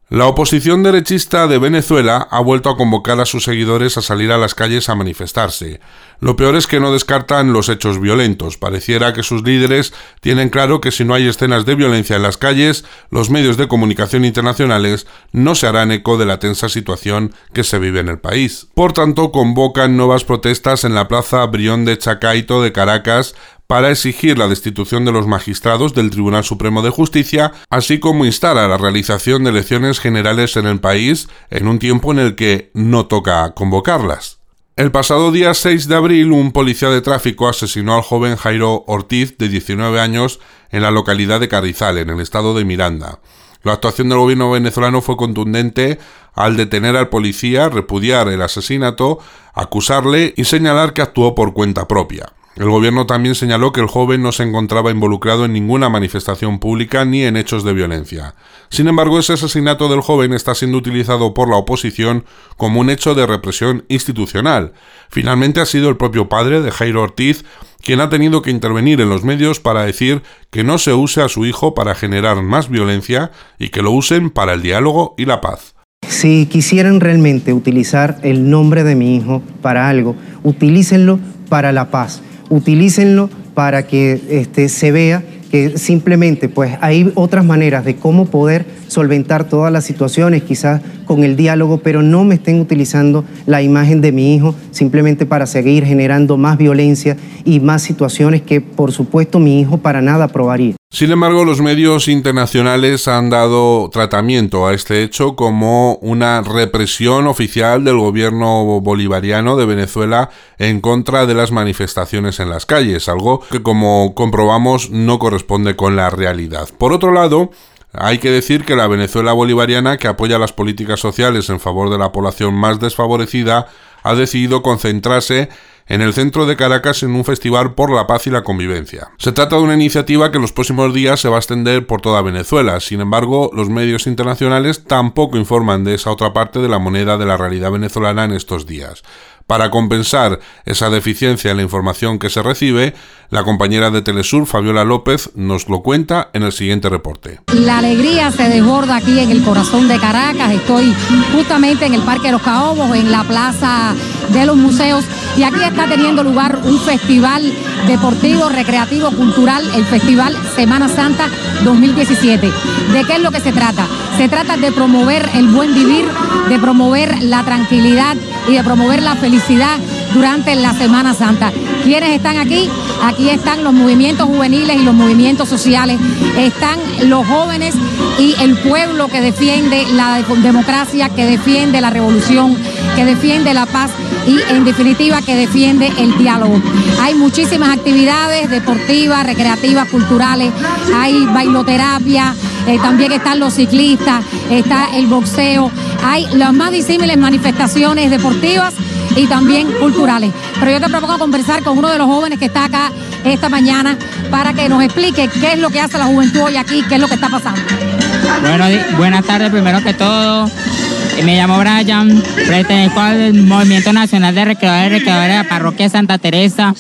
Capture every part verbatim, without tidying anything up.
La oposición derechista de Venezuela ha vuelto a convocar a sus seguidores a salir a las calles a manifestarse. Lo peor es que no descartan los hechos violentos. Pareciera que sus líderes tienen claro que si no hay escenas de violencia en las calles, los medios de comunicación internacionales no se harán eco de la tensa situación que se vive en el país. Por tanto, convocan nuevas protestas en la plaza Brión de Chacaito de Caracas para exigir la destitución de los magistrados del Tribunal Supremo de Justicia, así como instar a la realización de elecciones generales en el país en un tiempo en el que no toca convocarlas. El pasado día seis de abril, un policía de tráfico asesinó al joven Jairo Ortiz, de diecinueve años, en la localidad de Carrizal, en el estado de Miranda. La actuación del gobierno venezolano fue contundente al detener al policía, repudiar el asesinato, acusarle y señalar que actuó por cuenta propia. El gobierno también señaló que el joven no se encontraba involucrado en ninguna manifestación pública ni en hechos de violencia. Sin embargo, ese asesinato del joven está siendo utilizado por la oposición como un hecho de represión institucional. Finalmente ha sido el propio padre de Jairo Ortiz quien ha tenido que intervenir en los medios para decir que no se use a su hijo para generar más violencia y que lo usen para el diálogo y la paz. Si quisieran realmente utilizar el nombre de mi hijo para algo, utilícenlo para la paz. Utilícenlo para que este, se vea que simplemente pues hay otras maneras de cómo poder solventar todas las situaciones, quizás con el diálogo, pero no me estén utilizando la imagen de mi hijo simplemente para seguir generando más violencia y más situaciones que, por supuesto, mi hijo para nada aprobaría. Sin embargo, los medios internacionales han dado tratamiento a este hecho como una represión oficial del gobierno bolivariano de Venezuela en contra de las manifestaciones en las calles, algo que, como comprobamos, no corresponde con la realidad. Por otro lado, hay que decir que la Venezuela bolivariana, que apoya las políticas sociales en favor de la población más desfavorecida, ha decidido concentrarse en el centro de Caracas en un festival por la paz y la convivencia. Se trata de una iniciativa que en los próximos días se va a extender por toda Venezuela. Sin embargo, los medios internacionales tampoco informan de esa otra parte de la moneda de la realidad venezolana en estos días. Para compensar esa deficiencia en la información que se recibe, la compañera de Telesur, Fabiola López, nos lo cuenta en el siguiente reporte. La alegría se desborda aquí en el corazón de Caracas. Estoy justamente en el Parque de los Caobos, en la Plaza de los Museos, y aquí está teniendo lugar un festival deportivo, recreativo, cultural, el Festival Semana Santa dos mil diecisiete. ¿De qué es lo que se trata? Se trata de promover el buen vivir, de promover la tranquilidad y de promover la felicidad durante la Semana Santa. ¿Quiénes están aquí? Aquí están los movimientos juveniles y los movimientos sociales, están los jóvenes y el pueblo que defiende la democracia, que defiende la revolución, que defiende la paz y en definitiva que defiende el diálogo. Hay muchísimas actividades deportivas, recreativas, culturales, hay bailoterapia, eh, también están los ciclistas, está el boxeo, hay las más disímiles manifestaciones deportivas y también culturales. Pero yo te propongo conversar con uno de los jóvenes que está acá esta mañana para que nos explique qué es lo que hace la juventud hoy aquí, qué es lo que está pasando. Bueno, buenas tardes primero que todo. Me llamo Brian, pertenezco al Movimiento Nacional de Recreadores y Recreadoras de la Parroquia de Santa Teresa.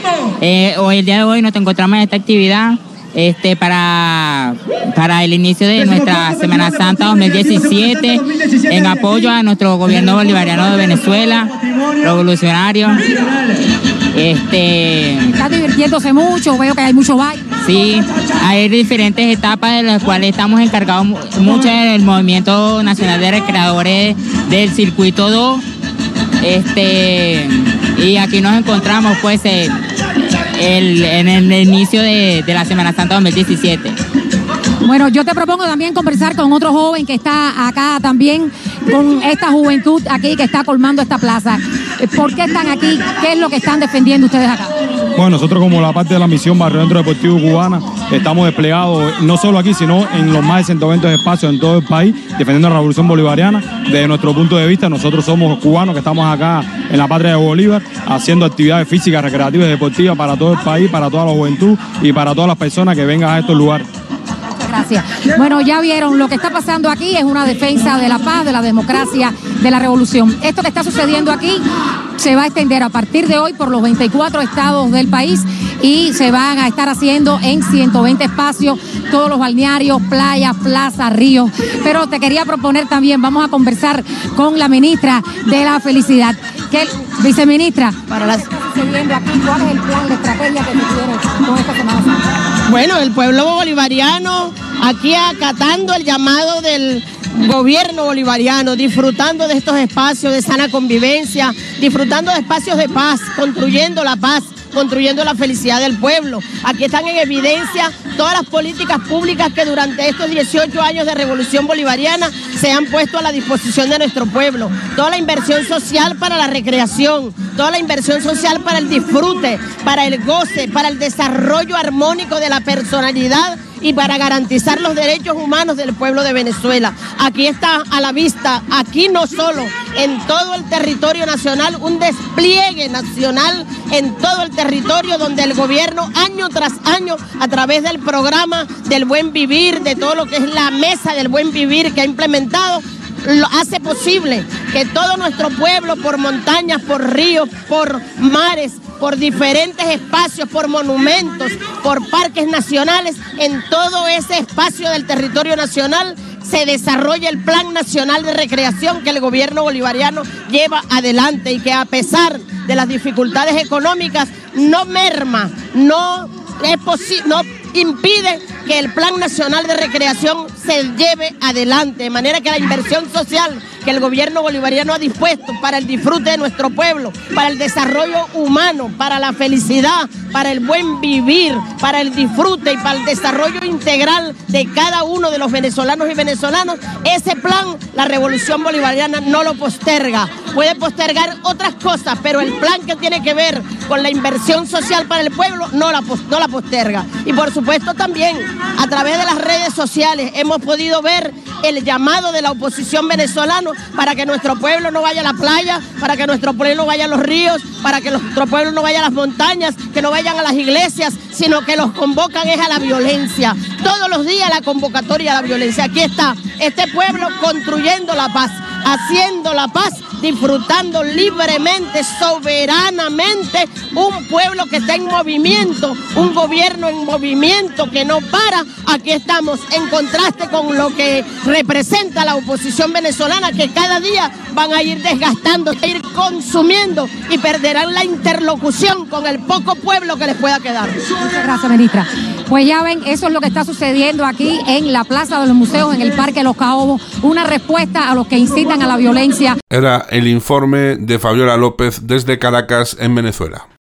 Eh, hoy, el día de hoy nos encontramos en esta actividad este, para, para el inicio de nuestra Semana Santa dos mil diecisiete, en apoyo a nuestro gobierno bolivariano de Venezuela, revolucionario. Este, ¿Está divirtiéndose mucho? Veo que hay mucho baile. Sí, hay diferentes etapas de las cuales estamos encargados mucho del Movimiento Nacional de Recreadores del Circuito dos. Este, y aquí nos encontramos pues el, el, en el inicio de, de la Semana Santa dos mil diecisiete. Bueno, yo te propongo también conversar con otro joven que está acá también, con esta juventud aquí que está colmando esta plaza. ¿Por qué están aquí? ¿Qué es lo que están defendiendo ustedes acá? Bueno, nosotros como la parte de la misión Barrio Centro Deportivo Cubana estamos desplegados no solo aquí, sino en los más de ciento veinte espacios en todo el país, defendiendo la revolución bolivariana. Desde nuestro punto de vista, nosotros somos cubanos que estamos acá en la patria de Bolívar, haciendo actividades físicas, recreativas y deportivas para todo el país, para toda la juventud y para todas las personas que vengan a estos lugares. Gracias. Bueno, ya vieron, lo que está pasando aquí es una defensa de la paz, de la democracia, de la revolución. Esto que está sucediendo aquí, se va a extender a partir de hoy por los veinticuatro estados del país y se van a estar haciendo en ciento veinte espacios, todos los balnearios, playas, plazas, ríos. Pero te quería proponer también, vamos a conversar con la ministra de la Felicidad. ¿Qué, viceministra? Para las... aquí, ¿cuál es el plan, la estrategia que se tiene con esta Semana Santa? Bueno, el pueblo bolivariano aquí acatando el llamado del gobierno bolivariano, disfrutando de estos espacios de sana convivencia, disfrutando de espacios de paz, construyendo la paz, construyendo la felicidad del pueblo. Aquí están en evidencia todas las políticas públicas que durante estos dieciocho años de revolución bolivariana se han puesto a la disposición de nuestro pueblo. Toda la inversión social para la recreación, toda la inversión social para el disfrute, para el goce, para el desarrollo armónico de la personalidad y para garantizar los derechos humanos del pueblo de Venezuela. Aquí está a la vista, aquí no solo, en todo el territorio nacional, un despliegue nacional en todo el territorio donde el gobierno año tras año, a través del programa del buen vivir, de todo lo que es la mesa del buen vivir que ha implementado, lo hace posible que todo nuestro pueblo, por montañas, por ríos, por mares, por diferentes espacios, por monumentos, por parques nacionales, en todo ese espacio del territorio nacional se desarrolla el Plan Nacional de Recreación que el gobierno bolivariano lleva adelante y que a pesar de las dificultades económicas no merma, no es posible, no impide que el Plan Nacional de Recreación se lleve adelante, de manera que la inversión social que el gobierno bolivariano ha dispuesto para el disfrute de nuestro pueblo, para el desarrollo humano, para la felicidad, para el buen vivir, para el disfrute y para el desarrollo integral de cada uno de los venezolanos y venezolanas, ese plan la revolución bolivariana no lo posterga. Puede postergar otras cosas, pero el plan que tiene que ver con la inversión social para el pueblo no la, no la posterga. Y por supuesto también a través de las redes sociales hemos podido ver el llamado de la oposición venezolana para que nuestro pueblo no vaya a la playa, para que nuestro pueblo no vaya a los ríos, para que nuestro pueblo no vaya a las montañas, que no vayan a las iglesias, sino que los convocan es a la violencia. Todos los días la convocatoria a la violencia. Aquí está este pueblo construyendo la paz, haciendo la paz, disfrutando libremente, soberanamente, un pueblo que está en movimiento, un gobierno en movimiento que no para. Aquí estamos en contraste con lo que representa la oposición venezolana, que cada día van a ir desgastando, a ir consumiendo y perderán la interlocución con el poco pueblo que les pueda quedar. Muchas gracias, ministra. Pues ya ven, eso es lo que está sucediendo aquí en la Plaza de los Museos, en el Parque Los Caobos, una respuesta a los que incitan a la violencia. Era el informe de Fabiola López desde Caracas, en Venezuela.